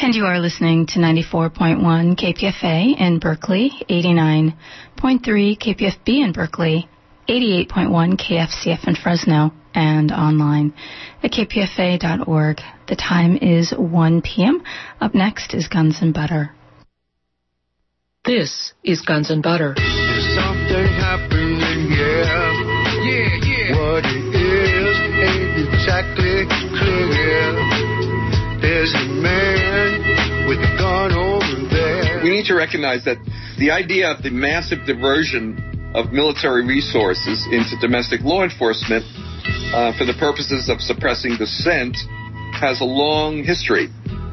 And you are listening to 94.1 KPFA in Berkeley, 89.3 KPFB in Berkeley, 88.1 KFCF in Fresno, and online at kpfa.org. The time is 1 p.m. Up next is Guns and Butter. This is Guns and Butter. There's something happening, yeah. What it is ain't exactly clear. There's a man with a gun over there. We need to recognize that the idea of the massive diversion of military resources into domestic law enforcement for the purposes of suppressing dissent has a long history.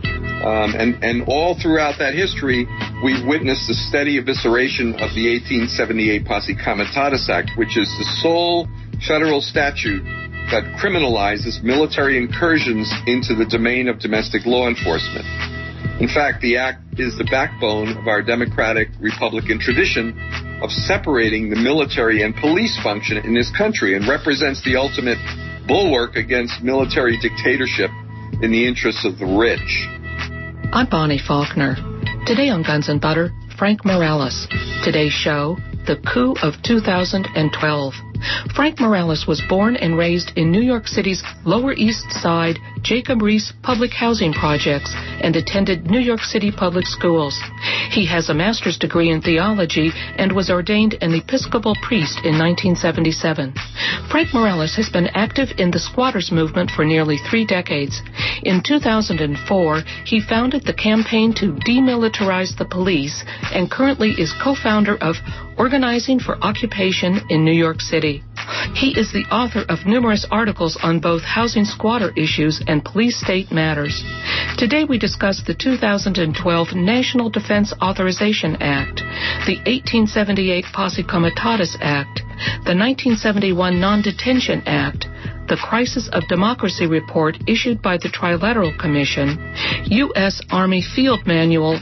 And all throughout that history, we've witnessed the steady evisceration of the 1878 Posse Comitatus Act, which is the sole federal statute that criminalizes military incursions into the domain of domestic law enforcement. In fact, the act is the backbone of our democratic Republican tradition of separating the military and police function in this country and represents the ultimate bulwark against military dictatorship in the interests of the rich. I'm Bonnie Faulkner. Today on Guns and Butter, Frank Morales. Today's show, the coup of 2012. Frank Morales was born and raised in New York City's Lower East Side Jacob Riis Public Housing Projects and attended New York City public schools. He has a master's degree in theology and was ordained an Episcopal priest in 1977. Frank Morales has been active in the squatters movement for nearly 3 decades. In 2004, he founded the Campaign to Demilitarize the Police and currently is co-founder of Organizing for Occupation in New York City. He is the author of numerous articles on both housing squatter issues and police-state matters. Today we discuss the 2012 National Defense Authorization Act, the 1878 Posse Comitatus Act, the 1971 Non-Detention Act, the Crisis of Democracy report issued by the Trilateral Commission, U.S. Army Field Manual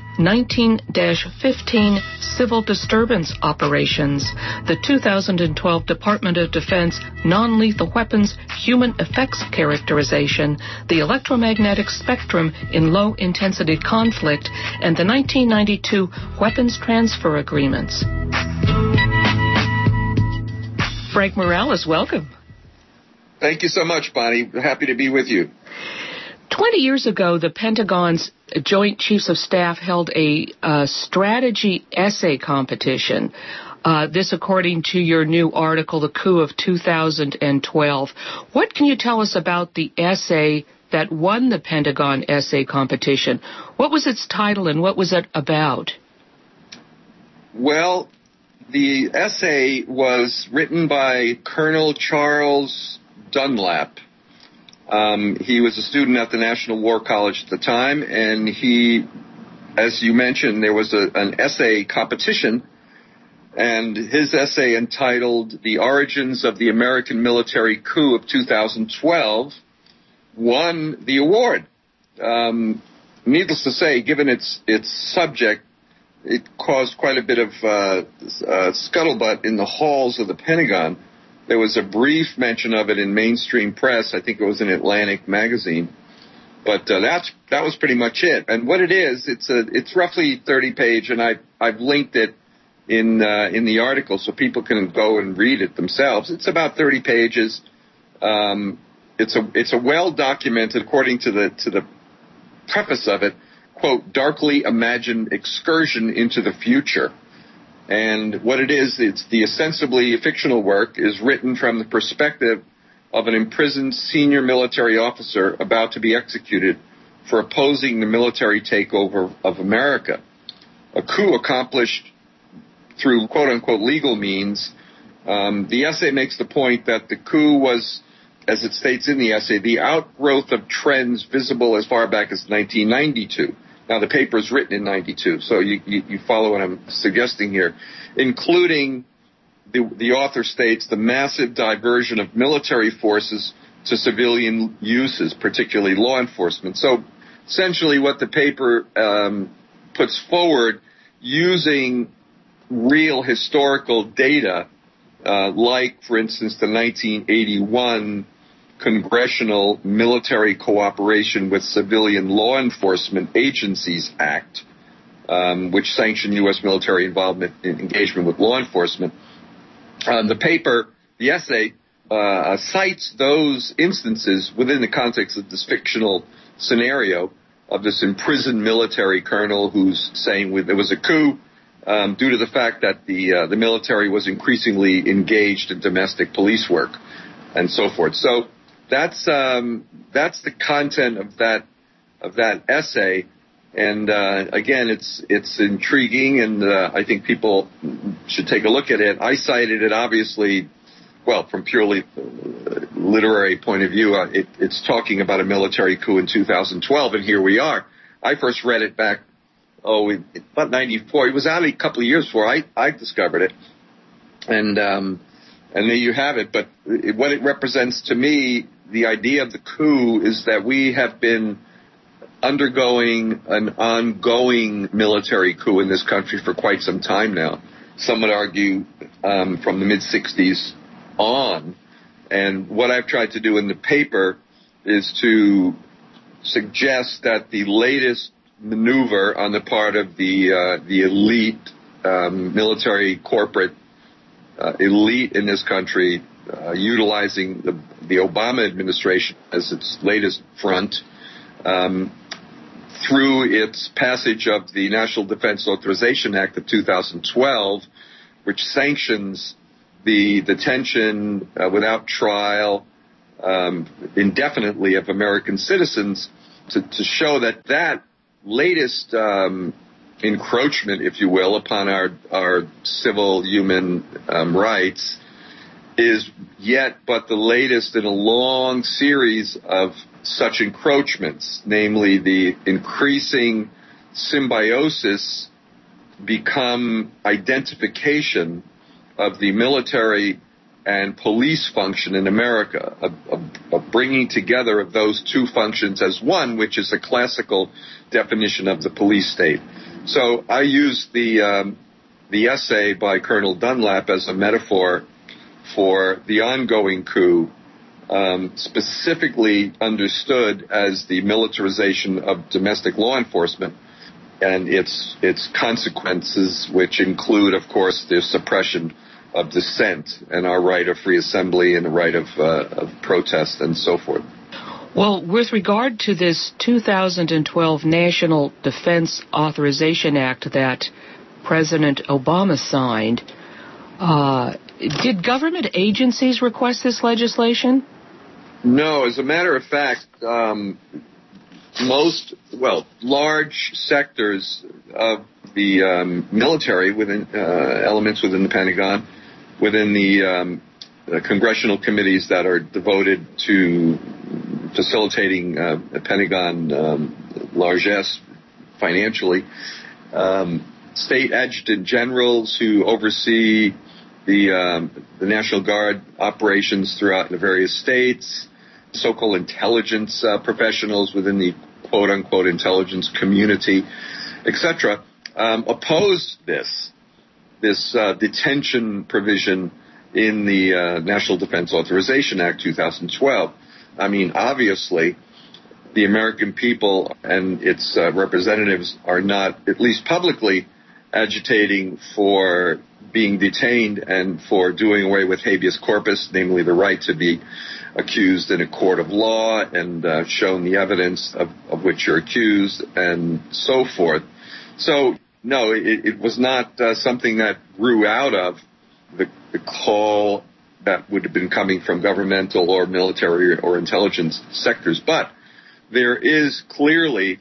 19-15 Civil Disturbance Operations, the 2012 Department of Defense Non-Lethal Weapons Human Effects Characterization, the electromagnetic spectrum in low-intensity conflict, and the 1992 Weapons Transfer Agreements. Frank Morales, welcome. Thank you so much, Bonnie. Happy to be with you. 20 years ago, the Pentagon's Joint Chiefs of Staff held a strategy essay competition. This according to your new article, The Coup of 2012. What can you tell us about the essay that won the Pentagon essay competition? What was its title and what was it about? Well, the essay was written by Colonel Charles Dunlap. He was a student at the National War College at the time, and he, as you mentioned, there was an essay competition, and his essay entitled The Origins of the American Military Coup of 2012 won the award. Needless to say, given its subject, it caused quite a bit of scuttlebutt in the halls of the Pentagon. There was a brief mention of it in mainstream press. I think it was in Atlantic magazine. But that was pretty much it. And what it is, it's roughly 30-page, and I've linked it in the article so people can go and read it themselves. It's about 30 pages. It's a well-documented, according to the preface of it, quote, darkly imagined excursion into the future. And what it is, it's the ostensibly fictional work is written from the perspective of an imprisoned senior military officer about to be executed for opposing the military takeover of America. A coup accomplished through quote-unquote legal means. The essay makes the point that the coup was, as it states in the essay, the outgrowth of trends visible as far back as 1992. Now, the paper is written in 92, so you follow what I'm suggesting here, including, the author states, the massive diversion of military forces to civilian uses, particularly law enforcement. So, essentially, what the paper puts forward, using real historical data, like, for instance, the 1981 Congressional Military Cooperation with Civilian Law Enforcement Agencies Act, which sanctioned U.S. military involvement in engagement with law enforcement. The essay, cites those instances within the context of this fictional scenario of this imprisoned military colonel who's saying there was a coup due to the fact that the military was increasingly engaged in domestic police work and so forth. So that's the content of that essay. And again, it's intriguing, and I think people should take a look at it. I cited it, obviously, well, from purely literary point of view. It's talking about a military coup in 2012, and here we are. I first read it back, about 94. It was out a couple of years before I discovered it, and there you have it. But what it represents to me, the idea of the coup, is that we have been undergoing an ongoing military coup in this country for quite some time now. Some would argue from the mid-'60s on. And what I've tried to do in the paper is to suggest that the latest maneuver on the part of the elite, military corporate elite in this country, utilizing the Obama administration as its latest front, through its passage of the National Defense Authorization Act of 2012, which sanctions the detention without trial indefinitely of American citizens, to show that latest encroachment, if you will, upon our civil human rights is yet but the latest in a long series of such encroachments, namely the increasing symbiosis become identification of the military and police function in America, of bringing together of those two functions as one, which is a classical definition of the police state. So I use the essay by Colonel Dunlap as a metaphor for the ongoing coup, specifically understood as the militarization of domestic law enforcement and its consequences, which include, of course, the suppression of dissent and our right of free assembly and the right of protest and so forth. Well, with regard to this 2012 National Defense Authorization Act that President Obama signed, did government agencies request this legislation? No. As a matter of fact, large sectors of the military, within elements within the Pentagon, within the congressional committees that are devoted to facilitating Pentagon largesse financially, state adjutant generals who oversee the National Guard operations throughout the various states, so-called intelligence professionals within the quote-unquote intelligence community, etc., opposed this detention provision in the National Defense Authorization Act 2012. I mean, obviously, the American people and its representatives are not, at least publicly, agitating for being detained and for doing away with habeas corpus, namely the right to be accused in a court of law and shown the evidence of which you're accused and so forth. So, no, it was not something that grew out of the call that would have been coming from governmental or military or intelligence sectors. But there is clearly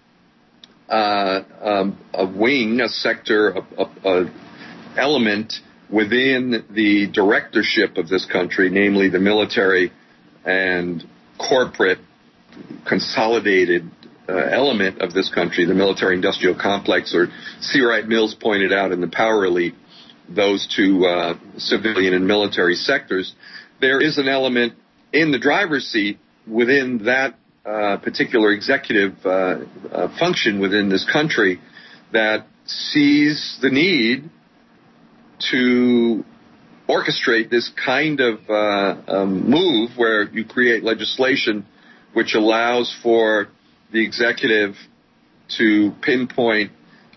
a wing, a sector, a element within the directorship of this country, namely the military and corporate consolidated element of this country, the military-industrial complex, or C. Wright Mills pointed out in the Power Elite, those two civilian and military sectors. There is an element in the driver's seat within that particular executive function within this country that sees the need to orchestrate this kind of move where you create legislation which allows for the executive to pinpoint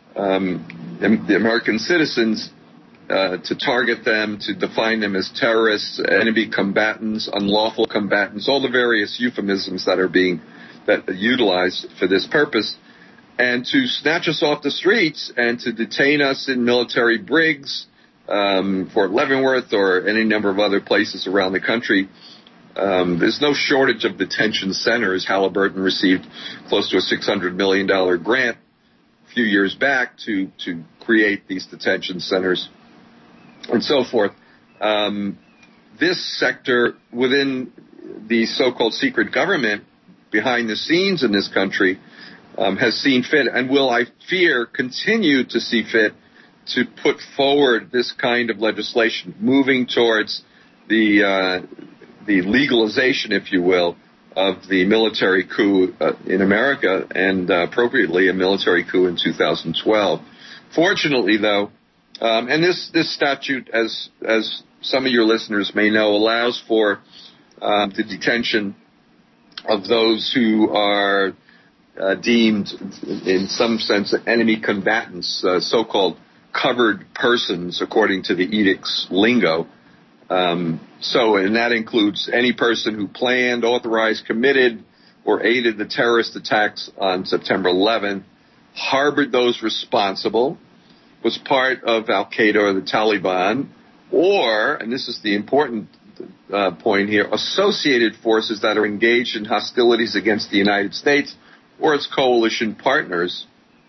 the American citizens, to target them, to define them as terrorists, enemy combatants, unlawful combatants, all the various euphemisms that are utilized for this purpose, and to snatch us off the streets and to detain us in military brigs, Fort Leavenworth or any number of other places around the country. There's no shortage of detention centers. Halliburton received close to a $600 million grant a few years back to create these detention centers and so forth. This sector within the so-called secret government behind the scenes in this country has seen fit and will, I fear, continue to see fit to put forward this kind of legislation, moving towards the legalization, if you will, of the military coup in America, and appropriately a military coup in 2012. Fortunately, though, and this statute, as some of your listeners may know, allows for the detention of those who are deemed, in some sense, enemy combatants, so-called covered persons, according to the edict's lingo. And that includes any person who planned, authorized, committed, or aided the terrorist attacks on September 11th, harbored those responsible, was part of Al-Qaeda or the Taliban, or, and this is the important point here, associated forces that are engaged in hostilities against the United States or its coalition partners.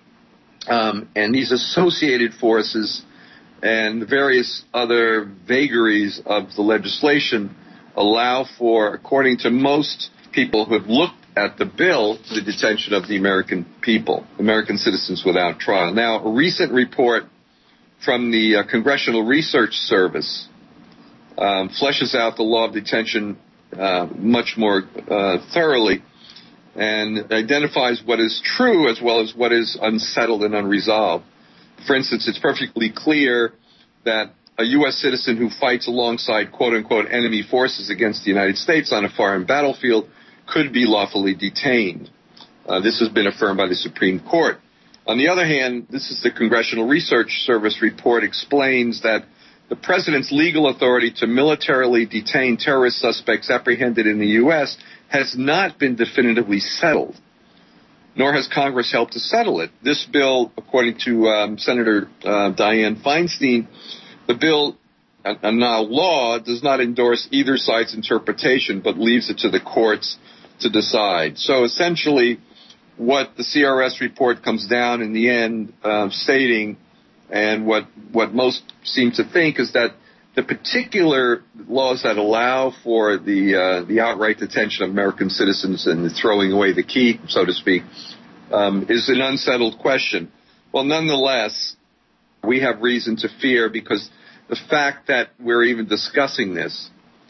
And these associated forces and the various other vagaries of the legislation allow for, according to most people who have looked at the bill, the detention of the American people, American citizens without trial. Now, a recent report from the Congressional Research Service fleshes out the law of detention much more thoroughly and identifies what is true as well as what is unsettled and unresolved. For instance, it's perfectly clear that a U.S. citizen who fights alongside quote-unquote enemy forces against the United States on a foreign battlefield could be lawfully detained. This has been affirmed by the Supreme Court. On the other hand, this is the Congressional Research Service report explains that the president's legal authority to militarily detain terrorist suspects apprehended in the U.S. has not been definitively settled, nor has Congress helped to settle it. This bill, according to Senator Dianne Feinstein, the bill, and now law, does not endorse either side's interpretation, but leaves it to the courts to decide. So essentially, what the CRS report comes down in the end stating, and what most seem to think, is that the particular laws that allow for the outright detention of American citizens and the throwing away the key, so to speak, is an unsettled question. Well, nonetheless, we have reason to fear, because the fact that we're even discussing this,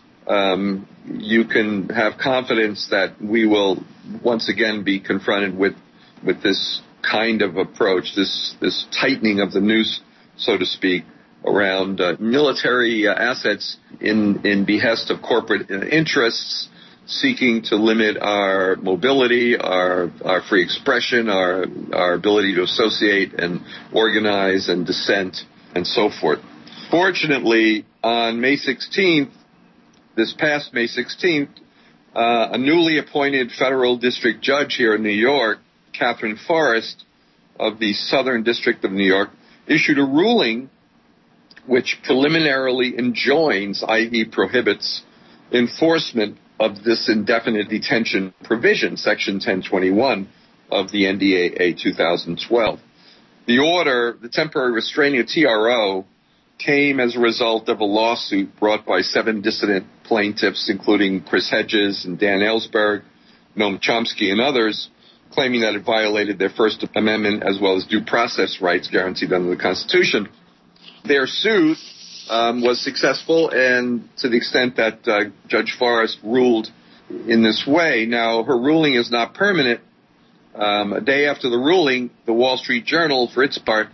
you can have confidence that we will once again be confronted with this kind of approach, this tightening of the noose, so to speak, around military assets in behest of corporate interests, seeking to limit our mobility, our free expression, our ability to associate and organize and dissent, and so forth. Fortunately, on May 16th, this past May 16th, a newly appointed federal district judge here in New York, Catherine Forrest of the Southern District of New York, issued a ruling which preliminarily enjoins, i.e. prohibits, enforcement of this indefinite detention provision, Section 1021 of the NDAA 2012. The order, the temporary restraining, TRO, came as a result of a lawsuit brought by 7 dissident plaintiffs, including Chris Hedges and Dan Ellsberg, Noam Chomsky, and others, claiming that it violated their First Amendment as well as due process rights guaranteed under the Constitution. Their suit was successful, and to the extent that Judge Forrest ruled in this way. Now, her ruling is not permanent. A day after the ruling, the Wall Street Journal, for its part,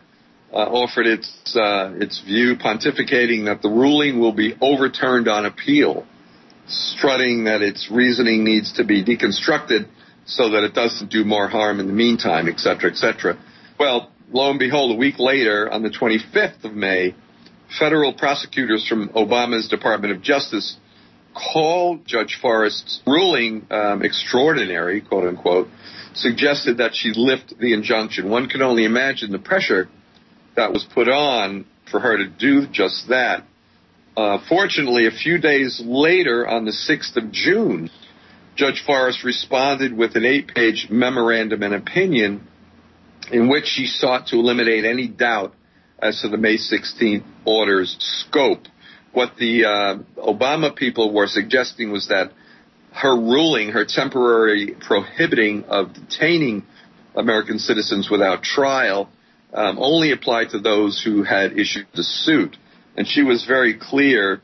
offered its view, pontificating that the ruling will be overturned on appeal, strutting that its reasoning needs to be deconstructed so that it doesn't do more harm in the meantime, et cetera, et cetera. Well, lo and behold, a week later, on the 25th of May, federal prosecutors from Obama's Department of Justice called Judge Forrest's ruling extraordinary, quote unquote, suggested that she lift the injunction. One can only imagine the pressure that was put on for her to do just that. Fortunately, a few days later, on the 6th of June, Judge Forrest responded with an 8-page memorandum and opinion in which she sought to eliminate any doubt as to the May 16th order's scope. What the Obama people were suggesting was that her ruling, her temporary prohibiting of detaining American citizens without trial, only applied to those who had issued the suit. And she was very clear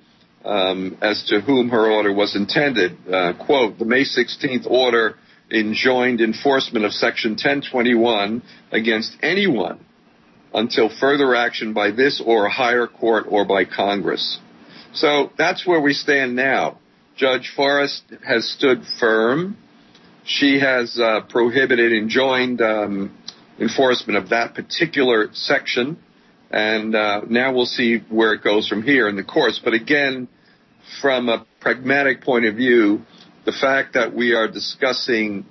as to whom her order was intended. Quote, the May 16th order enjoined enforcement of Section 1021 against anyone until further action by this or a higher court or by Congress. So that's where we stand now. Judge Forrest has stood firm. She has enjoined enforcement of that particular section. And now we'll see where it goes from here in the courts. But again, from a pragmatic point of view, the fact that we are discussing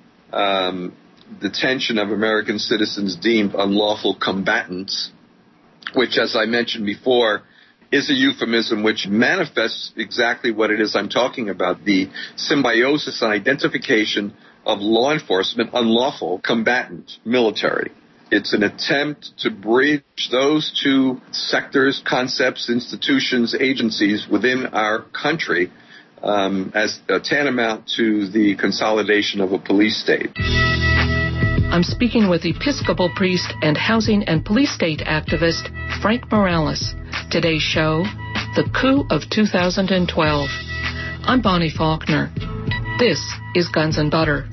detention of American citizens deemed unlawful combatants, which, as I mentioned before, is a euphemism which manifests exactly what it is I'm talking about, the symbiosis and identification of law enforcement, unlawful combatant, military. It's an attempt to bridge those two sectors, concepts, institutions, agencies within our country as tantamount to the consolidation of a police state. I'm speaking with Episcopal priest and housing and police state activist Frank Morales. Today's show, The Coup of 2012. I'm Bonnie Faulkner. This is Guns and Butter.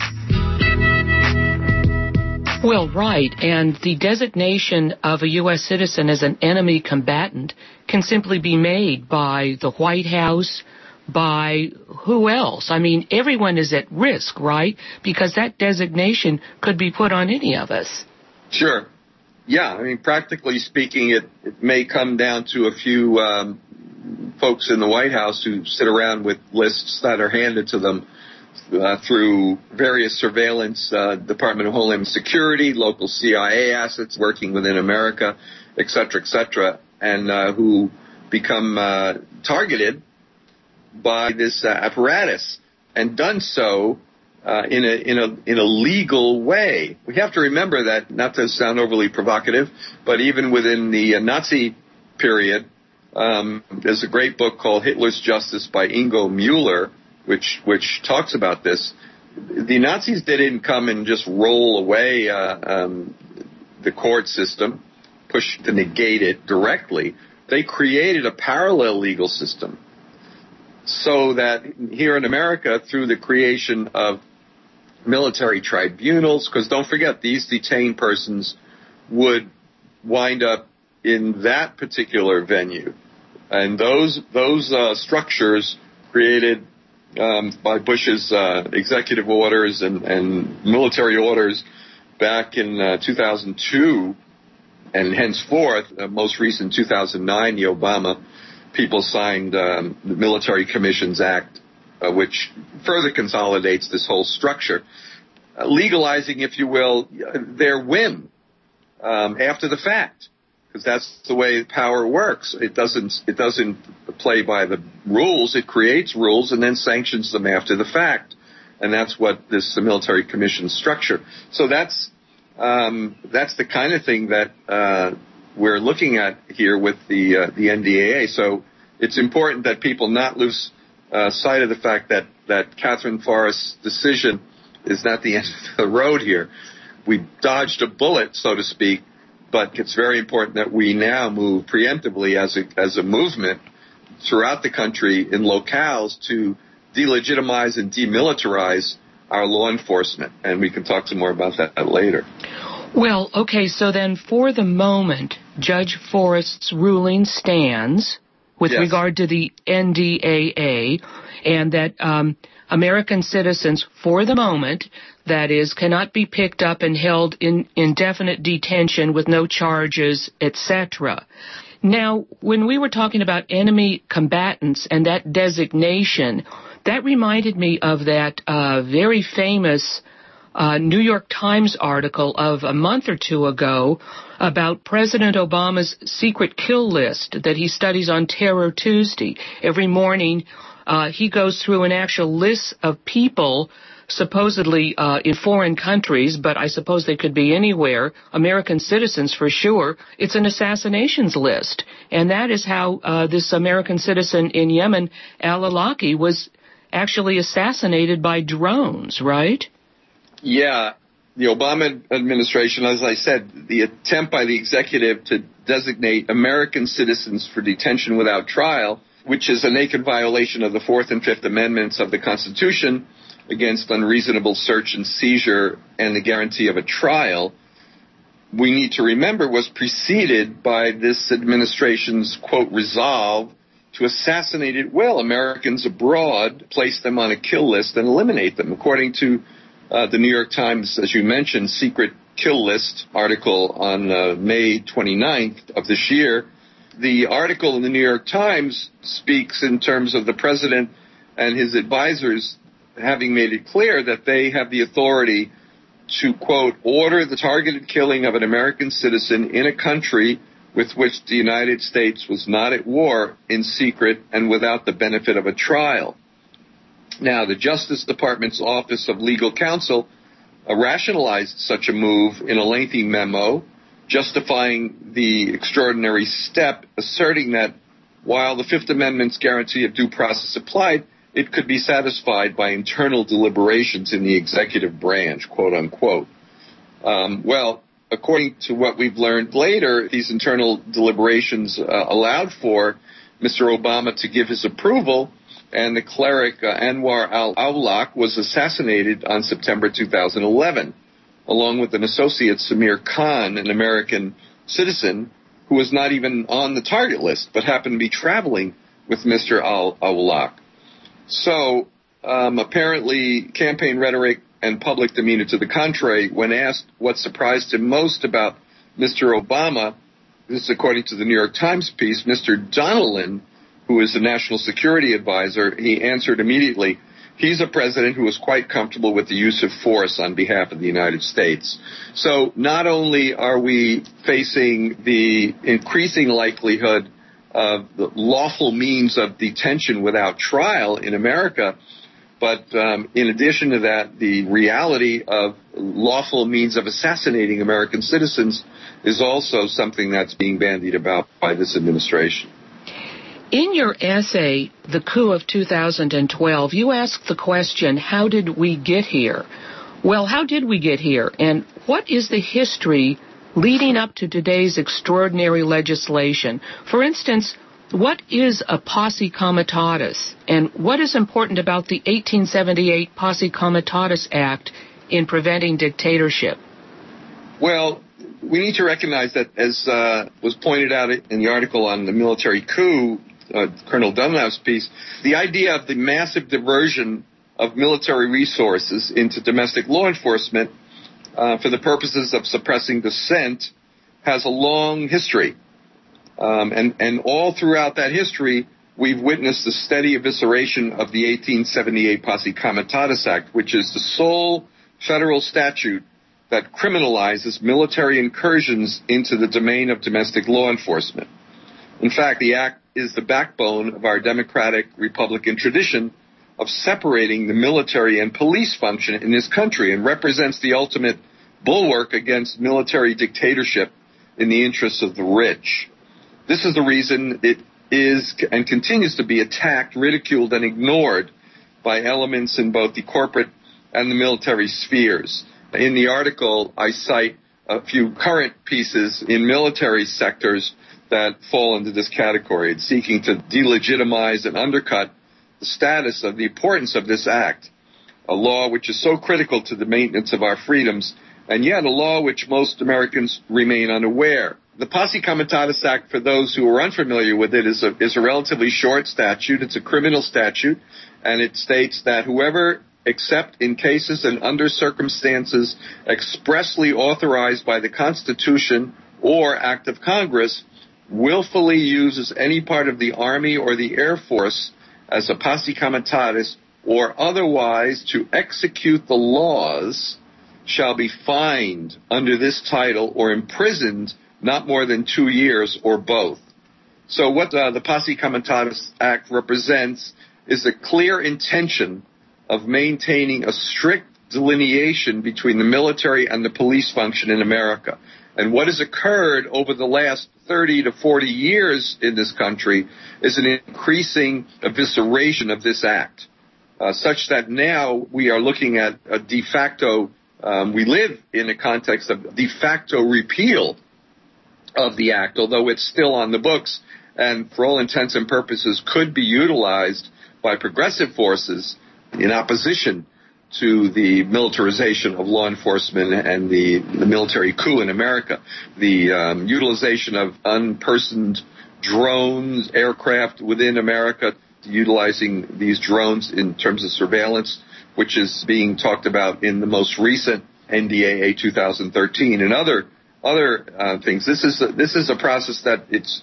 Well, right, and the designation of a U.S. citizen as an enemy combatant can simply be made by the White House, by who else? I mean, everyone is at risk, right? Because that designation could be put on any of us. Sure. Yeah, I mean, practically speaking, it may come down to a few folks in the White House who sit around with lists that are handed to them through various surveillance, Department of Homeland Security, local CIA assets working within America, et cetera, and who become targeted by this apparatus, and done so in a legal way. We have to remember that, not to sound overly provocative, but even within the Nazi period, there's a great book called Hitler's Justice by Ingo Mueller, which talks about this. The Nazis didn't come and just roll away the court system, push to negate it directly. They created a parallel legal system so that here in America, through the creation of military tribunals, because don't forget, these detained persons would wind up in that particular venue. And those structures created by Bush's executive orders and military orders back in 2002, and henceforth, most recent 2009, the Obama people signed the Military Commissions Act, which further consolidates this whole structure, legalizing, if you will, their whim after the fact, because that's the way power works. It doesn't play by the rules. It creates rules and then sanctions them after the fact, and that's what this military commission structure. So that's the kind of thing that we're looking at here with the NDAA. So it's important that people not lose sight of the fact that Catherine Forrest's decision is not the end of the road here. We dodged a bullet, so to speak, but it's very important that we now move preemptively as a movement throughout the country in locales to delegitimize and demilitarize our law enforcement. And we can talk some more about that later. Well, okay, so then for the moment, Judge Forrest's ruling stands with regard to the NDAA, and that American citizens, for the moment, that is, cannot be picked up and held in indefinite detention with no charges, etc. Now, when we were talking about enemy combatants and that designation, that reminded me of that very famous New York Times article of a month or two ago about President Obama's secret kill list that he studies on Terror Tuesday. Every morning, he goes through an actual list of people supposedly in foreign countries, but I suppose they could be anywhere, American citizens for sure. It's an assassinations list. And that is how this American citizen in Yemen, al-Awlaki, was actually assassinated by drones, right? Yeah. The Obama administration, as I said, the attempt by the executive to designate American citizens for detention without trial, which is a naked violation of the Fourth and Fifth Amendments of the Constitution against unreasonable search and seizure and the guarantee of a trial, we need to remember was preceded by this administration's, quote, resolve to assassinate at will Americans abroad, place them on a kill list, and eliminate them. According to the New York Times, as you mentioned, secret kill list article on May 29th of this year, the article in the New York Times speaks in terms of the president and his advisors having made it clear that they have the authority to, quote, order the targeted killing of an American citizen in a country with which the United States was not at war in secret and without the benefit of a trial. Now, the Justice Department's Office of Legal Counsel rationalized such a move in a lengthy memo, justifying the extraordinary step, asserting that while the Fifth Amendment's guarantee of due process applied, it could be satisfied by internal deliberations in the executive branch, quote unquote. Well, according to what we've learned later, these internal deliberations allowed for Mr. Obama to give his approval, and the cleric Anwar al-Awlaki was assassinated on September 2011, along with an associate, Samir Khan, an American citizen who was not even on the target list, but happened to be traveling with Mr. al-Awlaki. So, apparently, campaign rhetoric and public demeanor to the contrary, when asked what surprised him most about Mr. Obama, this is according to the New York Times piece, Mr. Donilon, who is the national security advisor, he answered immediately, he's a president who is quite comfortable with the use of force on behalf of the United States. So not only are we facing the increasing likelihood of the lawful means of detention without trial in America, but in addition to that, the reality of lawful means of assassinating American citizens is also something that's being bandied about by this administration. In your essay, The Coup of 2012, you asked the question, how did we get here? Well, how did we get here? And what is the history leading up to today's extraordinary legislation? For instance, what is a posse comitatus? And what is important about the 1878 Posse Comitatus Act in preventing dictatorship? Well, we need to recognize that, as was pointed out in the article on the military coup, Colonel Dunlap's piece, the idea of the massive diversion of military resources into domestic law enforcement for the purposes of suppressing dissent has a long history. And all throughout that history, we've witnessed the steady evisceration of the 1878 Posse Comitatus Act, which is the sole federal statute that criminalizes military incursions into the domain of domestic law enforcement. In fact, the act is the backbone of our democratic Republican tradition of separating the military and police function in this country and represents the ultimate bulwark against military dictatorship in the interests of the rich. This is the reason it is and continues to be attacked, ridiculed, and ignored by elements in both the corporate and the military spheres. In the article, I cite a few current pieces in military sectors that fall into this category, seeking to delegitimize and undercut the status of the importance of this act, a law which is so critical to the maintenance of our freedoms, and yet a law which most Americans remain unaware. The Posse Comitatus Act, for those who are unfamiliar with it, is a relatively short statute. It's a criminal statute, and it states that whoever, except in cases and under circumstances expressly authorized by the Constitution or Act of Congress, willfully uses any part of the Army or the Air Force as a Posse Comitatus or otherwise to execute the laws shall be fined under this title or imprisoned not more than 2 years or both. So what the Posse Comitatus Act represents is a clear intention of maintaining a strict delineation between the military and the police function in America. And what has occurred over the last 30 to 40 years in this country is an increasing evisceration of this act, such that now we are looking at a de facto, we live in a context of de facto repeal of the act, although it's still on the books and for all intents and purposes could be utilized by progressive forces in opposition to the militarization of law enforcement and the military coup in America. The utilization of unpersoned drones, aircraft within America, utilizing these drones in terms of surveillance, which is being talked about in the most recent NDAA 2013 and other things. This is a process that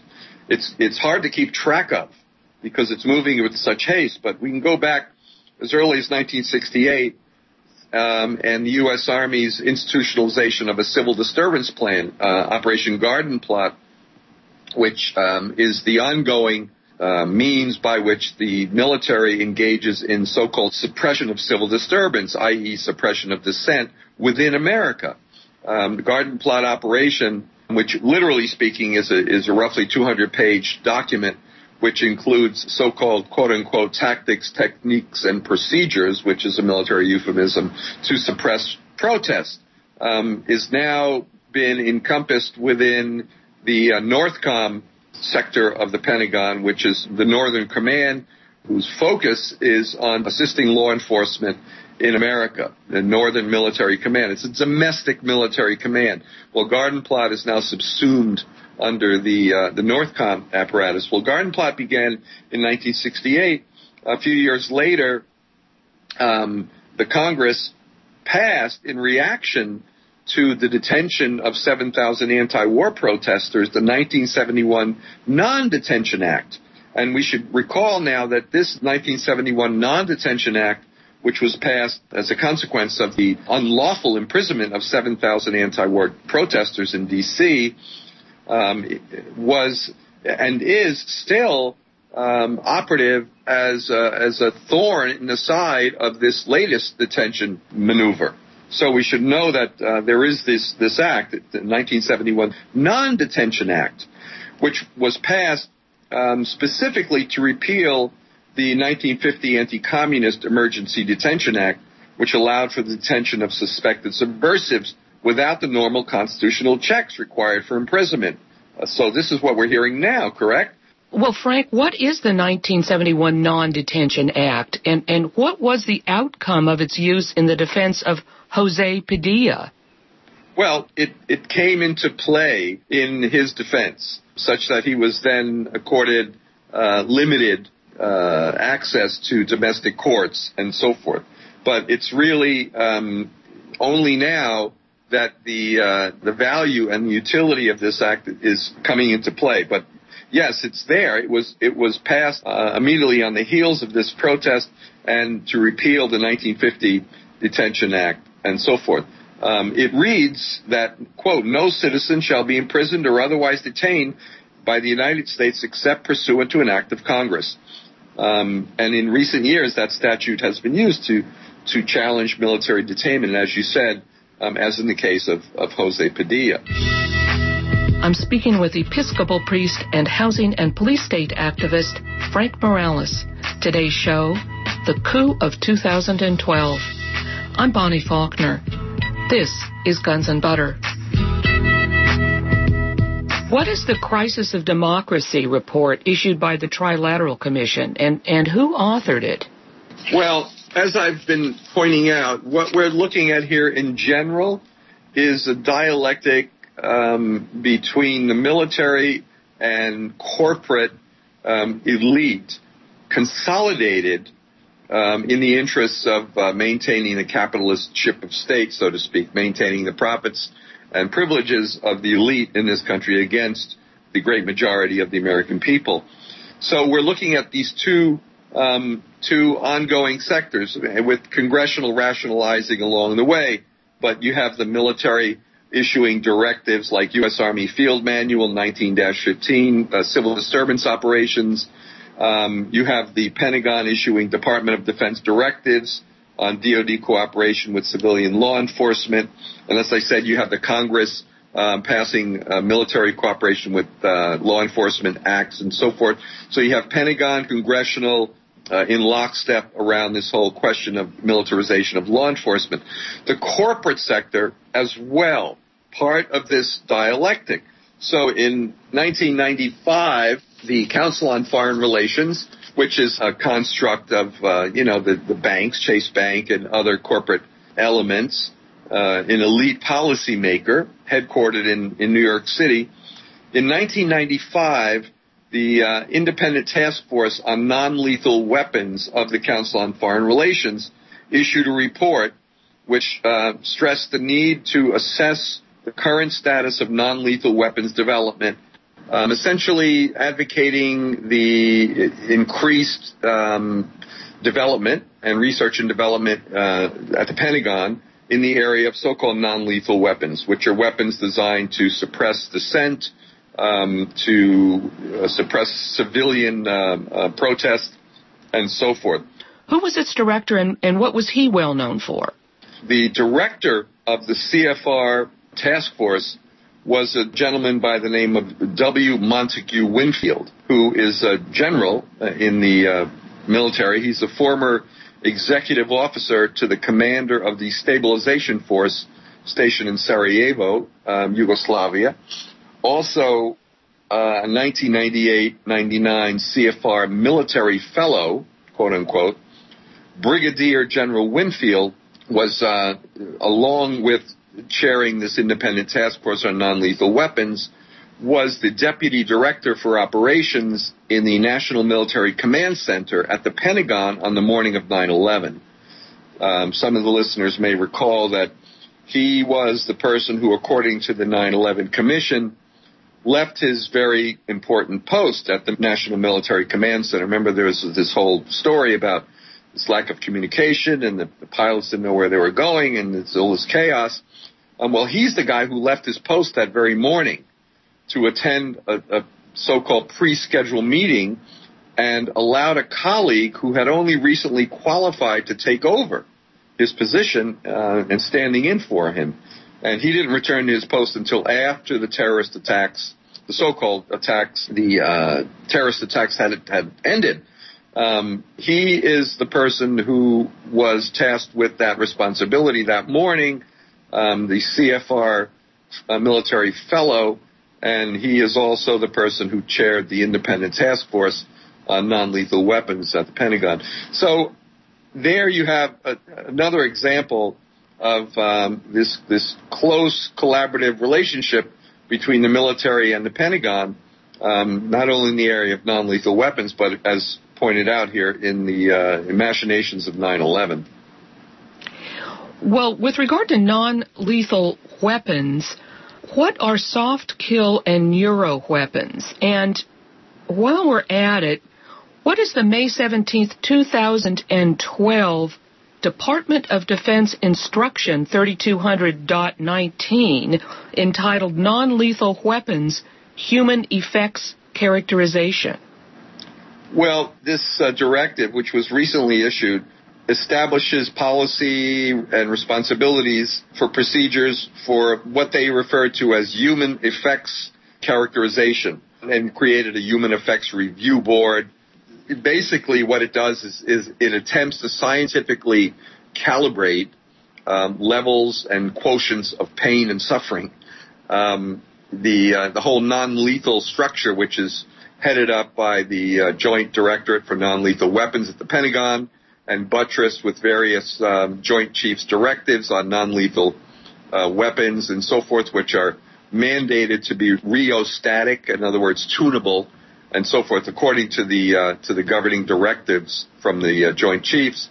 it's hard to keep track of because it's moving with such haste. But we can go back as early as 1968 and the U.S. Army's institutionalization of a civil disturbance plan, Operation Garden Plot, which is the ongoing means by which the military engages in so-called suppression of civil disturbance, i.e. suppression of dissent within America. The Garden Plot operation, which literally speaking is a roughly 200-page document, which includes so-called quote-unquote tactics, techniques, and procedures, which is a military euphemism, to suppress protest, is now been encompassed within the NORTHCOM sector of the Pentagon, which is the Northern Command, whose focus is on assisting law enforcement in America, the Northern Military Command. It's a domestic military command. Well, Garden Plot is now subsumed under the NORTHCOM apparatus. Well, Garden Plot began in 1968. A few years later, the Congress passed, in reaction to the detention of 7,000 anti-war protesters, the 1971 Non-Detention Act. And we should recall now that this 1971 Non-Detention Act, which was passed as a consequence of the unlawful imprisonment of 7,000 anti-war protesters in D.C., was and is still operative as a thorn in the side of this latest detention maneuver. So we should know that there is this act, the 1971 Non-Detention Act, which was passed specifically to repeal the 1950 Anti-Communist Emergency Detention Act, which allowed for the detention of suspected subversives without the normal constitutional checks required for imprisonment. So this is what we're hearing now, correct? Well, Frank, what is the 1971 Non-Detention Act, and what was the outcome of its use in the defense of Jose Padilla? Well, it came into play in his defense, such that he was then accorded limited access to domestic courts and so forth. But it's really only now that the value and the utility of this act is coming into play. But yes, it's there. It was passed immediately on the heels of this protest and to repeal the 1950 Detention Act and so forth. It reads that, quote, no citizen shall be imprisoned or otherwise detained by the United States except pursuant to an act of Congress. And in recent years, that statute has been used to challenge military detainment, as you said, as in the case of Jose Padilla. I'm speaking with Episcopal priest and housing and police state activist Frank Morales. Today's show, The Coup of 2012. I'm Bonnie Faulkner. This is Guns and Butter. What is the Crisis of Democracy report issued by the Trilateral Commission, and who authored it? Well, as I've been pointing out, what we're looking at here in general is a dialectic between the military and corporate elite consolidated in the interests of maintaining the capitalist ship of state, so to speak, maintaining the profits and privileges of the elite in this country against the great majority of the American people. So we're looking at these two ongoing sectors with congressional rationalizing along the way, but you have the military issuing directives like U.S. Army Field Manual 19-15, civil disturbance operations. You have the Pentagon issuing Department of Defense directives on DoD cooperation with civilian law enforcement. And as I said, you have the Congress passing military cooperation with law enforcement acts and so forth. So you have Pentagon, congressional, in lockstep around this whole question of militarization of law enforcement. The corporate sector as well, part of this dialectic. So in 1995, the Council on Foreign Relations, which is a construct of, the banks, Chase Bank and other corporate elements, an elite policymaker headquartered in New York City. In 1995, the Independent Task Force on Non-Lethal Weapons of the Council on Foreign Relations issued a report which stressed the need to assess the current status of non-lethal weapons development, essentially advocating the increased development and research and development at the Pentagon in the area of so-called non-lethal weapons, which are weapons designed to suppress dissent, to suppress civilian protest, and so forth. Who was its director, and what was he well known for? The director of the CFR task force was a gentleman by the name of W. Montague Winfield, who is a general in the military. He's a former executive officer to the commander of the stabilization force stationed in Sarajevo, Yugoslavia. Also, a 1998-99 CFR military fellow, quote-unquote. Brigadier General Winfield was, along with chairing this independent task force on non-lethal weapons, was the deputy director for operations in the National Military Command Center at the Pentagon on the morning of 9/11. Some of the listeners may recall that he was the person who, according to the 9/11 Commission, left his very important post at the National Military Command Center. Remember, there was this whole story about this lack of communication, and the pilots didn't know where they were going, and it's all this chaos. Well, he's the guy who left his post that very morning to attend a so-called pre-scheduled meeting and allowed a colleague who had only recently qualified to take over his position and standing in for him. And he didn't return to his post until after the terrorist attacks, the so-called attacks, the terrorist attacks had ended. He is the person who was tasked with that responsibility that morning, the CFR military fellow, and he is also the person who chaired the independent task force on non-lethal weapons at the Pentagon. So there you have another example of this close collaborative relationship between the military and the Pentagon, not only in the area of non-lethal weapons, but as pointed out here in the machinations of 9/11. Well, with regard to non-lethal weapons, what are soft kill and neuro weapons? And while we're at it, what is the May 17th, 2012 Department of Defense Instruction 3200.19 entitled Non-Lethal Weapons Human Effects Characterization? Well, this directive, which was recently issued, establishes policy and responsibilities for procedures for what they refer to as human effects characterization, and created a human effects review board. Basically, what it does is it attempts to scientifically calibrate levels and quotients of pain and suffering. The whole non-lethal structure, which is headed up by the Joint Directorate for Non-Lethal Weapons at the Pentagon, and buttressed with various Joint Chiefs directives on non-lethal weapons and so forth, which are mandated to be rheostatic, in other words, tunable, and so forth, according to the governing directives from the Joint Chiefs.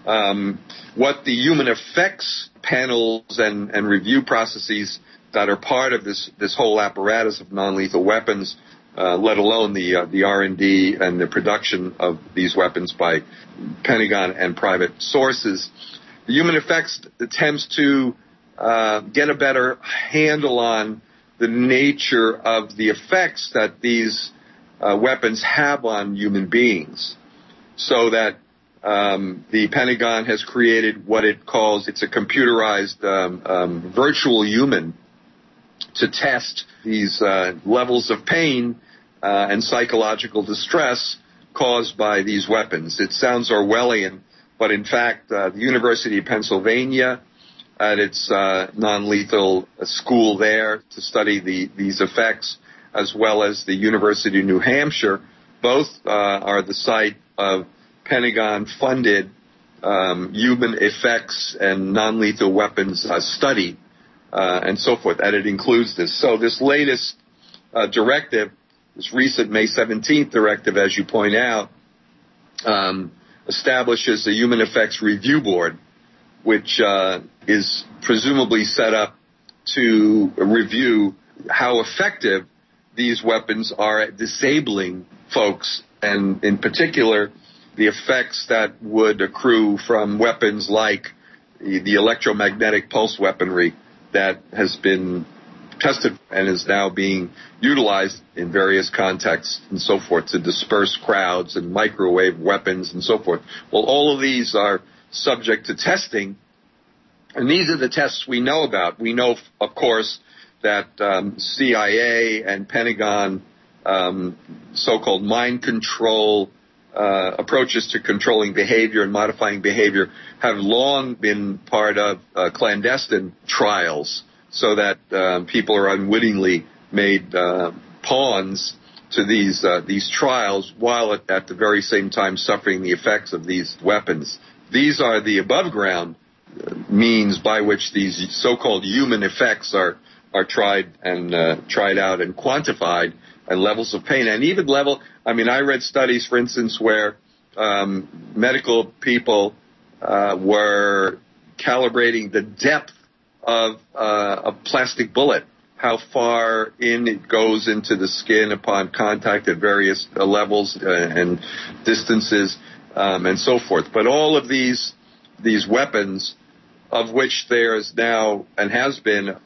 What the human effects panels and review processes that are part of this whole apparatus of non-lethal weapons, let alone the R&D and the production of these weapons by Pentagon and private sources. The human effects attempts to get a better handle on the nature of the effects that these weapons have on human beings, so that the Pentagon has created what it calls, it's a computerized virtual human to test these levels of pain and psychological distress caused by these weapons. It sounds Orwellian, but in fact, the University of Pennsylvania, at its non-lethal school there to study these effects, as well as the University of New Hampshire, both are the site of Pentagon-funded human effects and non-lethal weapons study, and so forth, and it includes this. So this latest directive, this recent May 17th directive, as you point out, establishes a Human Effects Review Board, which is presumably set up to review how effective these weapons are at disabling folks, and in particular, the effects that would accrue from weapons like the electromagnetic pulse weaponry that has been tested and is now being utilized in various contexts and so forth to disperse crowds, and microwave weapons and so forth. Well, all of these are subject to testing, and these are the tests we know about. We know, of course, that CIA and Pentagon so-called mind control approaches to controlling behavior and modifying behavior have long been part of clandestine trials, so that people are unwittingly made pawns to these trials, while at the very same time suffering the effects of these weapons. These are the above-ground means by which these so-called human effects are tried out and quantified, and levels of pain, and even I read studies, for instance, where medical people were calibrating the depth of a plastic bullet, how far in it goes into the skin upon contact at various levels and distances, and so forth. But all of these weapons, of which there is now and has been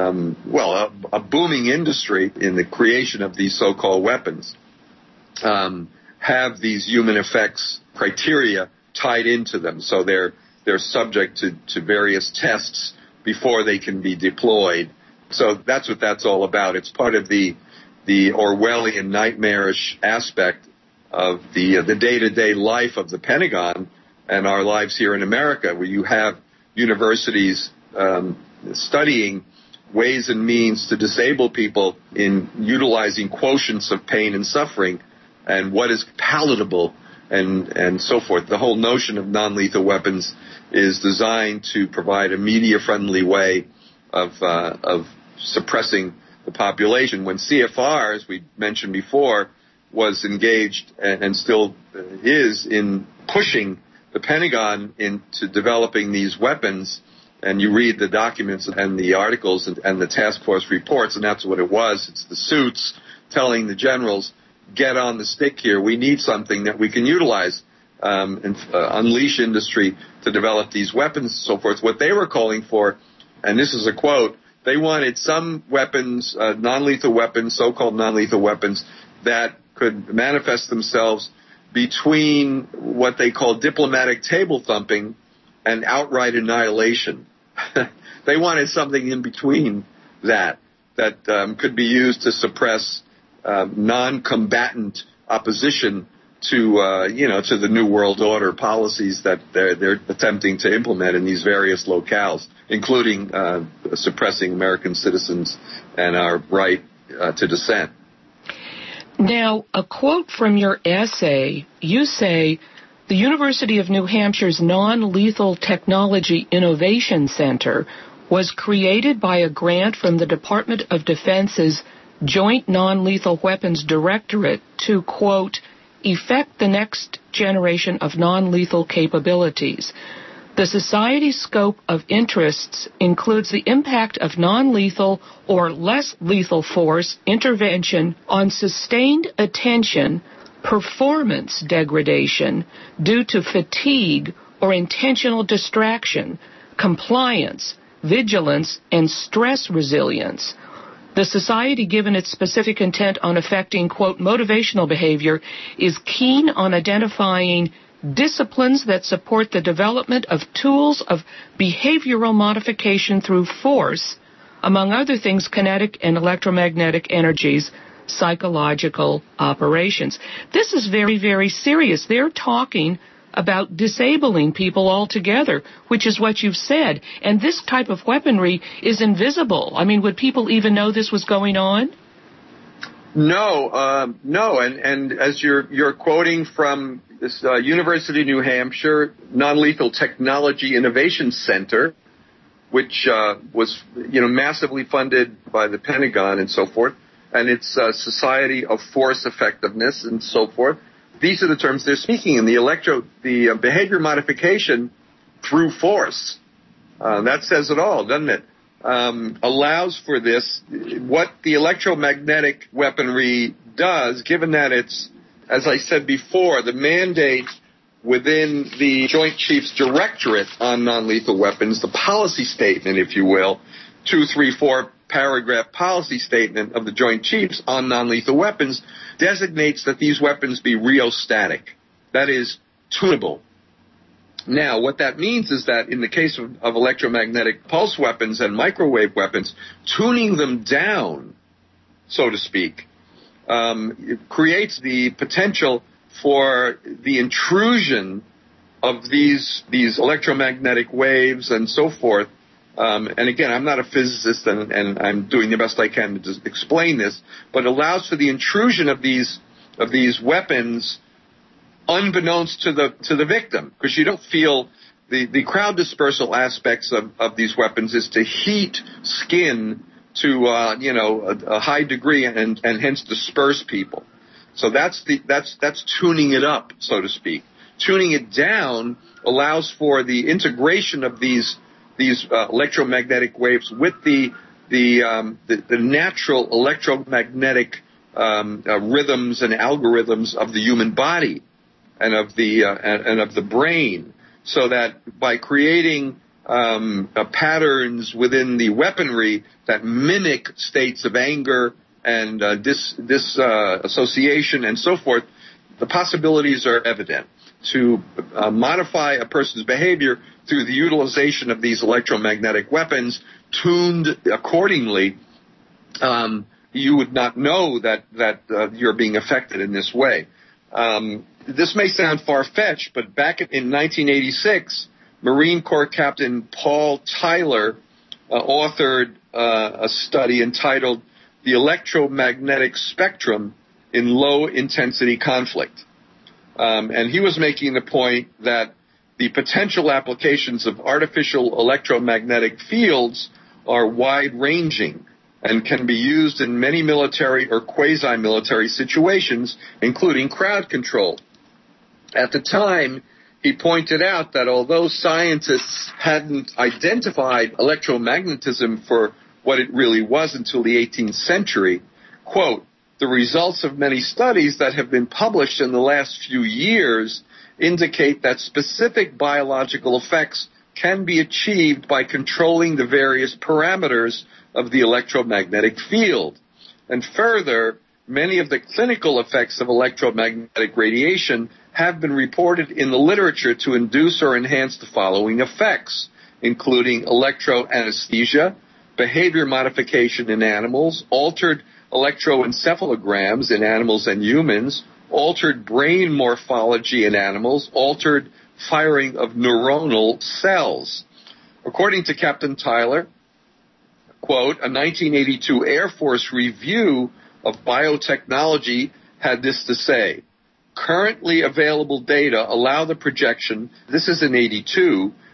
a booming industry in the creation of these so-called weapons, have these human effects criteria tied into them. So they're subject to various tests before they can be deployed. So that's what that's all about. It's part of the Orwellian nightmarish aspect of the day-to-day life of the Pentagon and our lives here in America, where you have universities studying ways and means to disable people in utilizing quotients of pain and suffering, and what is palatable, and so forth. The whole notion of non-lethal weapons is designed to provide a media-friendly way of suppressing the population. When CFR, as we mentioned before, was engaged and still is in pushing the Pentagon into developing these weapons, and you read the documents and the articles and the task force reports, and that's what it was. It's the suits telling the generals, get on the stick here. We need something that we can utilize and unleash industry to develop these weapons and so forth. What they were calling for, and this is a quote, they wanted some weapons, non-lethal weapons, so-called non-lethal weapons, that could manifest themselves between what they call diplomatic table thumping and outright annihilation. They wanted something in between that could be used to suppress non-combatant opposition to the New World Order policies that they're attempting to implement in these various locales, including suppressing American citizens and our right to dissent. Now, a quote from your essay, you say, the University of New Hampshire's Non-Lethal Technology Innovation Center was created by a grant from the Department of Defense's Joint Non-Lethal Weapons Directorate to, quote, effect the next generation of non-lethal capabilities. The Society's scope of interests includes the impact of non-lethal or less lethal force intervention on sustained attention, performance degradation due to fatigue or intentional distraction, compliance, vigilance, and stress resilience. The Society, given its specific intent on affecting, quote, motivational behavior, is keen on identifying disciplines that support the development of tools of behavioral modification through force, among other things, kinetic and electromagnetic energies, psychological operations. This is very, very serious. They're talking about disabling people altogether, which is what you've said. And this type of weaponry is invisible. I mean, would people even know this was going on? No. And as you're quoting from this University of New Hampshire Non-Lethal Technology Innovation Center, which was massively funded by the Pentagon and so forth, and its Society of Force Effectiveness and so forth. These are the terms they're speaking in. The behavior modification through force. That says it all, doesn't it? Allows for this. What the electromagnetic weaponry does, given that it's, as I said before, the mandate within the Joint Chiefs Directorate on non-lethal weapons, the policy statement, if you will, 2, 3, 4 paragraph policy statement of the Joint Chiefs on non-lethal weapons designates that these weapons be rheostatic, that is, tunable. Now, what that means is that in the case of electromagnetic pulse weapons and microwave weapons, tuning them down, so to speak, it creates the potential for the intrusion of these electromagnetic waves and so forth. And again, I'm not a physicist, and I'm doing the best I can to just explain this, but it allows for the intrusion of these weapons unbeknownst to the victim, because you don't feel the crowd dispersal aspects of these weapons is to heat skin to a high degree and hence disperse people. So that's tuning it up, so to speak. Tuning it down allows for the integration of these electromagnetic waves with the natural electromagnetic rhythms and algorithms of the human body and of the brain, so that by creating patterns within the weaponry that mimic states of anger and disassociation and so forth, the possibilities are evident to modify a person's behavior through the utilization of these electromagnetic weapons, tuned accordingly. You would not know that you're being affected in this way. This may sound far-fetched, but back in 1986, Marine Corps Captain Paul Tyler authored a study entitled The Electromagnetic Spectrum in Low-Intensity Conflict. And he was making the point that the potential applications of artificial electromagnetic fields are wide-ranging and can be used in many military or quasi-military situations, including crowd control. At the time, he pointed out that although scientists hadn't identified electromagnetism for what it really was until the 18th century, quote, the results of many studies that have been published in the last few years indicate that specific biological effects can be achieved by controlling the various parameters of the electromagnetic field. And further, many of the clinical effects of electromagnetic radiation have been reported in the literature to induce or enhance the following effects, including electroanesthesia, behavior modification in animals, altered electroencephalograms in animals and humans, altered brain morphology in animals, altered firing of neuronal cells. According to Captain Tyler, quote, a 1982 Air Force review of biotechnology had this to say: currently available data allow the projection, this is in 82,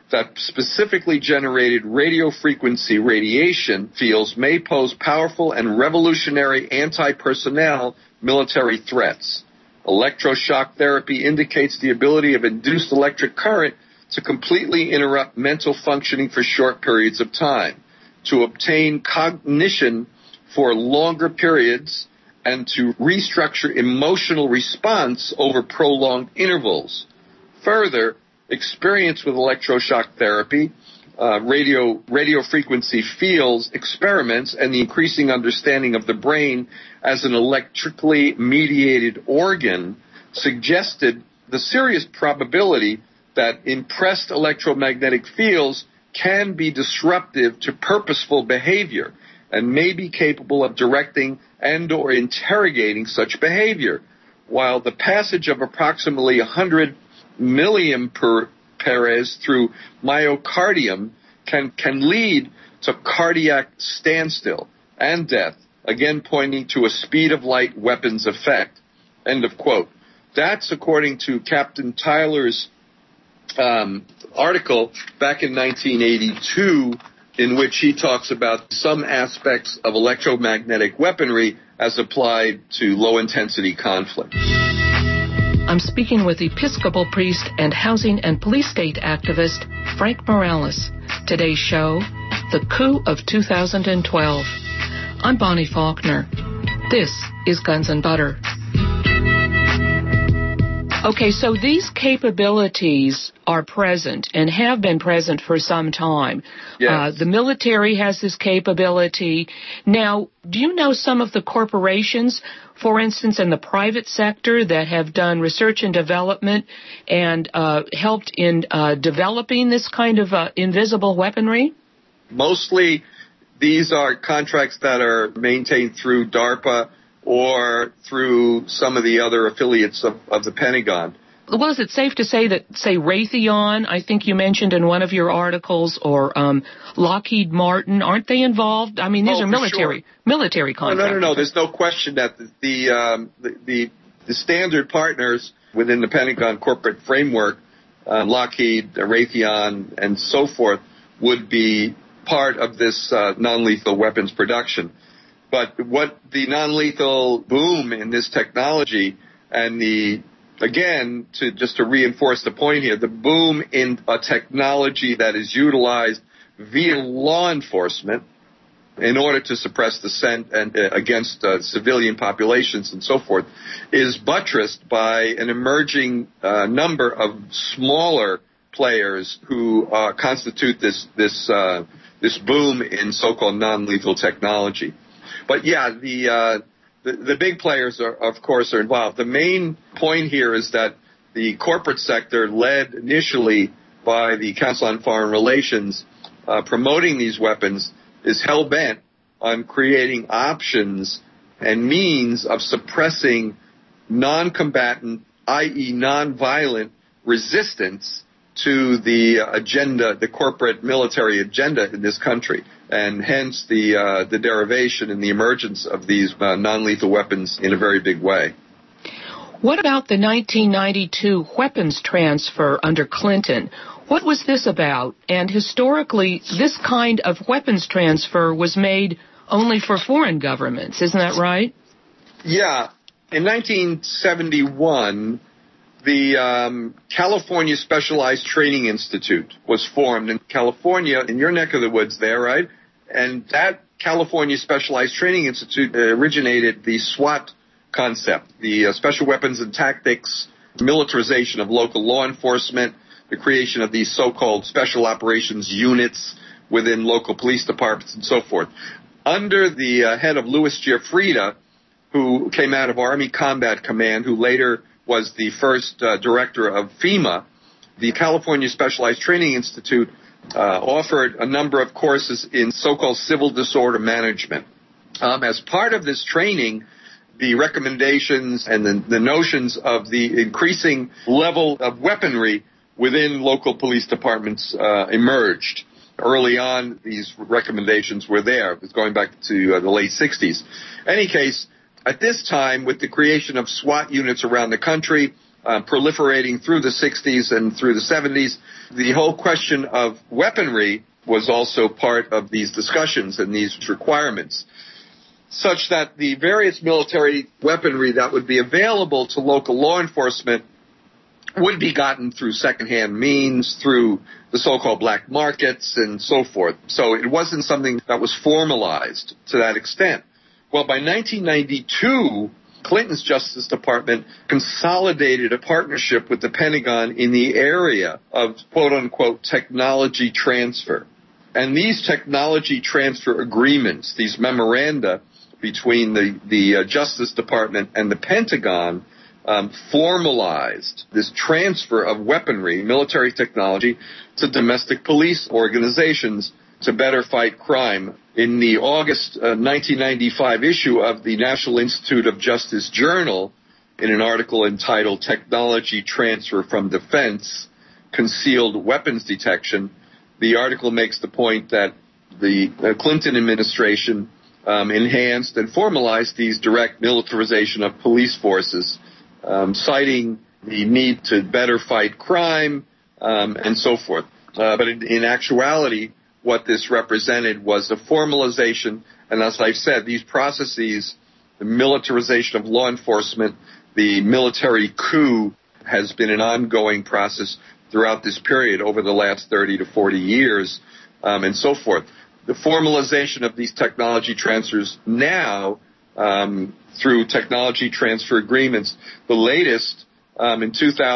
that specifically generated radio frequency radiation fields may pose powerful and revolutionary anti-personnel military threats. Electroshock therapy indicates the ability of induced electric current to completely interrupt mental functioning for short periods of time, to obtain cognition for longer periods, and to restructure emotional response over prolonged intervals. Further, experience with electroshock therapy, radio frequency fields experiments, and the increasing understanding of the brain as an electrically mediated organ suggested the serious probability that impressed electromagnetic fields can be disruptive to purposeful behavior and may be capable of directing and or interrogating such behavior, while the passage of approximately 100 milliamperes through myocardium can lead to cardiac standstill and death, again pointing to a speed of light weapons effect. End of quote. That's according to Captain Tyler's article back in 1982, in which he talks about some aspects of electromagnetic weaponry as applied to low-intensity conflict. I'm speaking with Episcopal priest and housing and police state activist Frank Morales. Today's show, The Coup of 2012. I'm Bonnie Faulkner. This is Guns and Butter. Okay, so these capabilities are present and have been present for some time. Yes. The military has this capability. Now, do you know some of the corporations, for instance, in the private sector that have done research and development and helped in developing this kind of invisible weaponry? Mostly these are contracts that are maintained through DARPA or through some of the other affiliates of the Pentagon. Well, is it safe to say that, say, Raytheon, I think you mentioned in one of your articles, or Lockheed Martin, aren't they involved? I mean, these are military contracts. No. There's no question that the standard partners within the Pentagon corporate framework, Lockheed, Raytheon, and so forth, would be part of this non-lethal weapons production. But what the non-lethal boom in this technology and to reinforce the point here, the boom in a technology that is utilized via law enforcement in order to suppress dissent and against civilian populations and so forth, is buttressed by an emerging number of smaller players who constitute this boom in so-called non-lethal technology. But yeah, the big players of course are involved. The main point here is that the corporate sector, led initially by the Council on Foreign Relations, promoting these weapons, is hell-bent on creating options and means of suppressing non-combatant, i.e. non-violent resistance to the agenda, the corporate military agenda in this country, and hence the derivation and the emergence of these non-lethal weapons in a very big way. What about the 1992 weapons transfer under Clinton? What was this about? And historically, this kind of weapons transfer was made only for foreign governments, isn't that right? Yeah. In 1971, the California Specialized Training Institute was formed in California, in your neck of the woods there, right? And that California Specialized Training Institute originated the SWAT concept, the Special Weapons and Tactics militarization of local law enforcement, the creation of these so-called special operations units within local police departments and so forth. Under the head of Louis Giuffrida, who came out of Army Combat Command, who later was the first director of FEMA, the California Specialized Training Institute offered a number of courses in so-called civil disorder management. As part of this training, the recommendations and the notions of the increasing level of weaponry within local police departments emerged. Early on, these recommendations were there. It was going back to the late 60s. In any case, at this time, with the creation of SWAT units around the country, proliferating through the 60s and through the 70s. The whole question of weaponry was also part of these discussions and these requirements, such that the various military weaponry that would be available to local law enforcement would be gotten through secondhand means, through the so-called black markets and so forth. So it wasn't something that was formalized to that extent. Well, by 1992, Clinton's Justice Department consolidated a partnership with the Pentagon in the area of quote-unquote technology transfer. And these technology transfer agreements, these memoranda between the Justice Department and the Pentagon, formalized this transfer of weaponry, military technology, to domestic police organizations to better fight crime. In the August 1995 issue of the National Institute of Justice Journal, in an article entitled Technology Transfer from Defense, Concealed Weapons Detection, the article makes the point that the Clinton administration enhanced and formalized these direct militarization of police forces, citing the need to better fight crime and so forth. But in actuality, what this represented was a formalization, and as I've said, these processes, the militarization of law enforcement, the military coup, has been an ongoing process throughout this period over the last 30 to 40 years, and so forth. The formalization of these technology transfers now, through technology transfer agreements, the latest in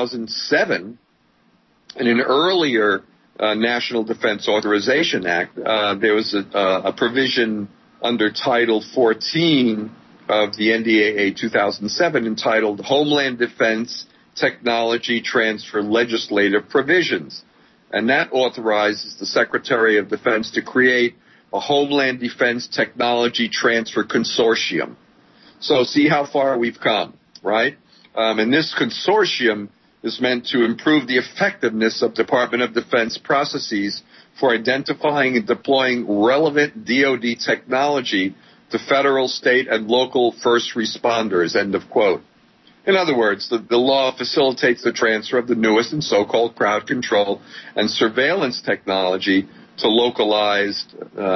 2007, in an earlier National Defense Authorization Act, there was a provision under Title 14 of the NDAA 2007 entitled Homeland Defense Technology Transfer Legislative Provisions. And that authorizes the Secretary of Defense to create a Homeland Defense Technology Transfer Consortium. So see how far we've come, right? And this consortium is meant to improve the effectiveness of Department of Defense processes for identifying and deploying relevant DoD technology to federal, state, and local first responders, end of quote. In other words, the law facilitates the transfer of the newest and so-called crowd control and surveillance technology to localized,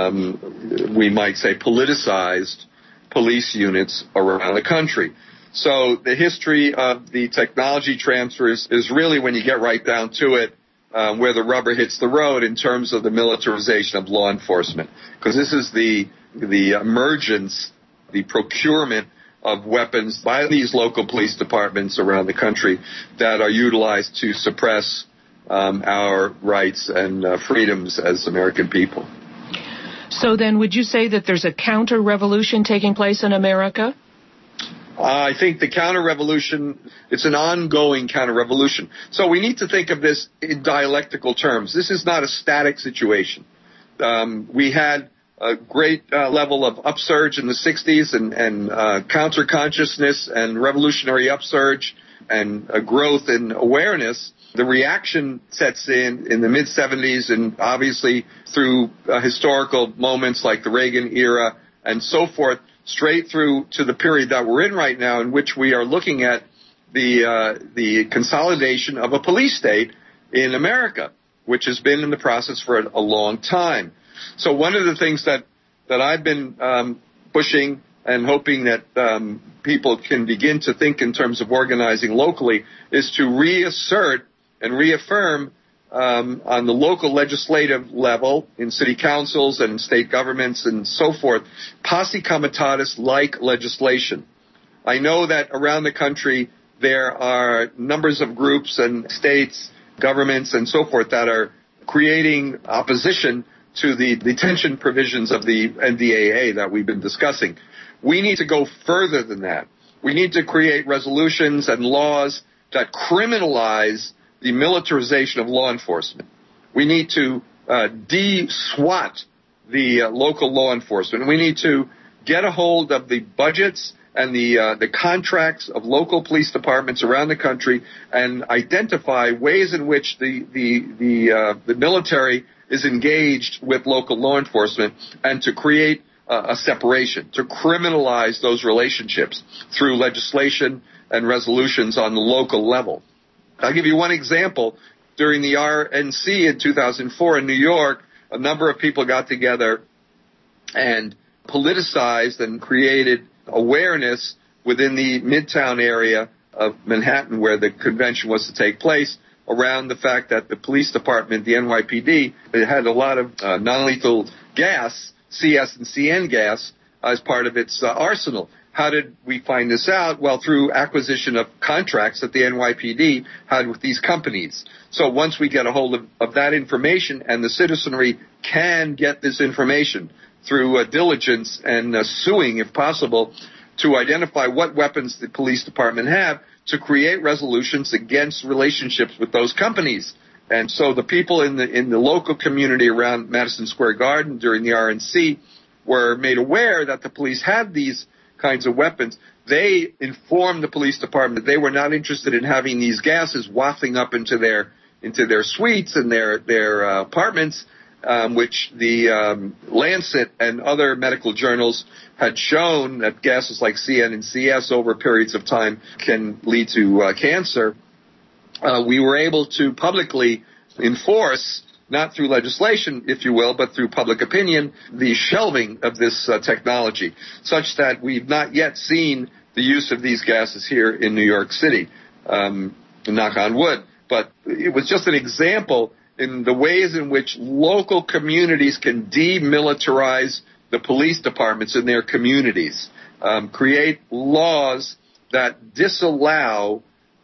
we might say politicized police units around the country. So the history of the technology transfers is really, when you get right down to it, where the rubber hits the road in terms of the militarization of law enforcement. Because this is the emergence, the procurement of weapons by these local police departments around the country that are utilized to suppress our rights and freedoms as American people. So then would you say that there's a counter-revolution taking place in America? I think the counter-revolution, it's an ongoing counter-revolution. So we need to think of this in dialectical terms. This is not a static situation. We had a great level of upsurge in the 60s and counter-consciousness and revolutionary upsurge and a growth in awareness. The reaction sets in the mid-70s and obviously through historical moments like the Reagan era and so forth, straight through to the period that we're in right now, in which we are looking at the consolidation of a police state in America, which has been in the process for a long time. So one of the things that I've been pushing and hoping that people can begin to think in terms of organizing locally is to reassert and reaffirm on the local legislative level, in city councils and state governments and so forth, posse comitatus-like legislation. I know that around the country there are numbers of groups and states, governments and so forth that are creating opposition to the detention provisions of the NDAA that we've been discussing. We need to go further than that. We need to create resolutions and laws that criminalize the militarization of law enforcement. We need to de-SWAT the local law enforcement. We need to get a hold of the budgets and the contracts of local police departments around the country and identify ways in which the military is engaged with local law enforcement, and to create a separation, to criminalize those relationships through legislation and resolutions on the local level. I'll give you one example. During the RNC in 2004 in New York, a number of people got together and politicized and created awareness within the Midtown area of Manhattan where the convention was to take place around the fact that the police department, the NYPD, it had a lot of non-lethal gas, CS and CN gas, as part of its arsenal. How did we find this out? Well, through acquisition of contracts that the NYPD had with these companies. So once we get a hold of that information, and the citizenry can get this information through diligence and suing, if possible, to identify what weapons the police department have, to create resolutions against relationships with those companies. And so the people in the local community around Madison Square Garden during the RNC were made aware that the police had these kinds of weapons. They informed the police department that they were not interested in having these gases wafting up into their suites and their apartments, which the Lancet and other medical journals had shown that gases like CN and CS over periods of time can lead to cancer. We were able to publicly enforce, not through legislation, if you will, but through public opinion, the shelving of this technology, such that we've not yet seen the use of these gases here in New York City, knock on wood. But it was just an example in the ways in which local communities can demilitarize the police departments in their communities, create laws that disallow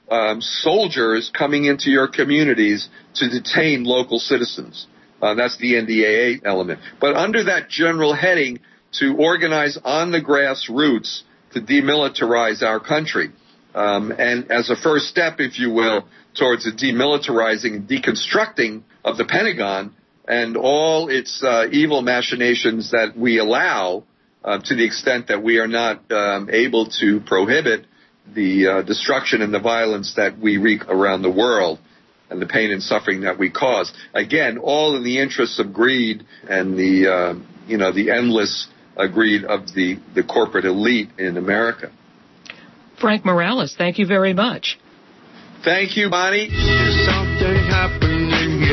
soldiers coming into your communities to detain local citizens. That's the NDAA element. But under that general heading, to organize on the grassroots to demilitarize our country. And as a first step, if you will, towards the demilitarizing and deconstructing of the Pentagon and all its evil machinations that we allow, to the extent that we are not able to prohibit the destruction and the violence that we wreak around the world and the pain and suffering that we cause. Again, all in the interests of greed and the endless greed of the corporate elite in America. Frank Morales, thank you very much. Thank you, Bonnie. There's something happening,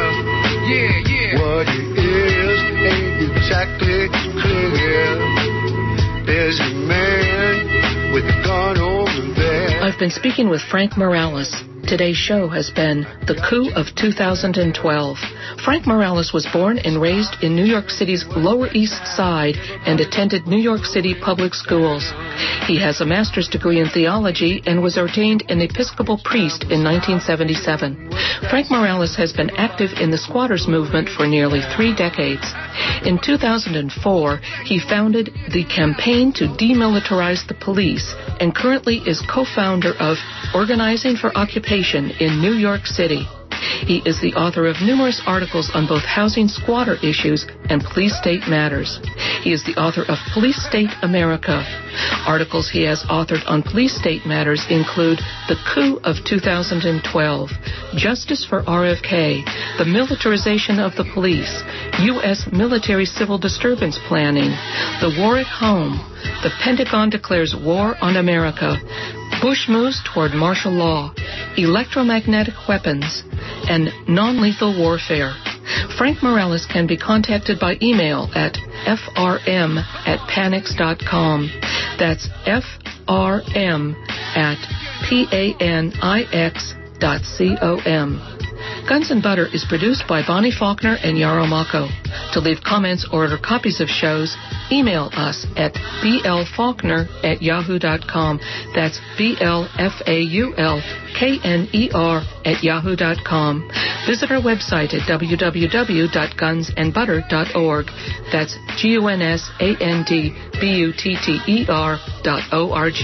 yeah. What it is ain't exactly clear. There's a man with a gun over there. I've been speaking with Frank Morales. Today's show has been The Coup of 2012. Frank Morales was born and raised in New York City's Lower East Side and attended New York City public schools. He has a master's degree in theology and was ordained an Episcopal priest in 1977. Frank Morales has been active in the squatters movement for nearly 3 decades. In 2004, he founded the Campaign to Demilitarize the Police and currently is co-founder of Organizing for Occupation in New York City. He is the author of numerous articles on both housing squatter issues and police-state matters. He is the author of Police State America. Articles he has authored on police-state matters include The Coup of 2012, Justice for RFK, The Militarization of the Police, U.S. Military Civil Disturbance Planning, The War at Home, The Pentagon Declares War on America, Bush Moves Toward Martial Law, Electromagnetic Weapons, and Non-Lethal Warfare. Frank Morales can be contacted by email at frm@panix.com. That's frm@panix.com. Guns and Butter is produced by Bonnie Faulkner and Yarrow Mako. To leave comments or order copies of shows, email us at blfaulkner@yahoo.com. That's blfaulkner@yahoo.com. Visit our website at www.gunsandbutter.org. That's GUNSANDBUTTER.org.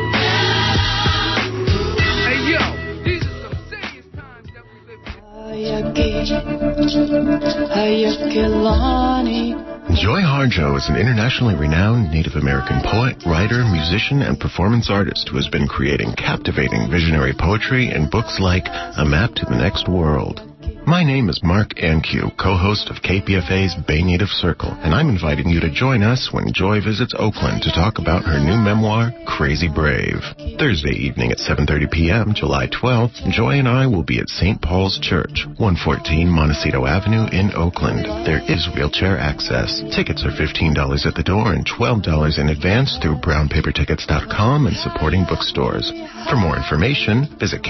Joy Harjo is an internationally renowned Native American poet, writer, musician, and performance artist who has been creating captivating visionary poetry in books like A Map to the Next World. My name is Mark Ankew, co-host of KPFA's Bay Native Circle, and I'm inviting you to join us when Joy visits Oakland to talk about her new memoir, Crazy Brave. Thursday evening at 7:30 p.m., July 12th, Joy and I will be at St. Paul's Church, 114 Montecito Avenue in Oakland. There is wheelchair access. Tickets are $15 at the door and $12 in advance through brownpapertickets.com and supporting bookstores. For more information, visit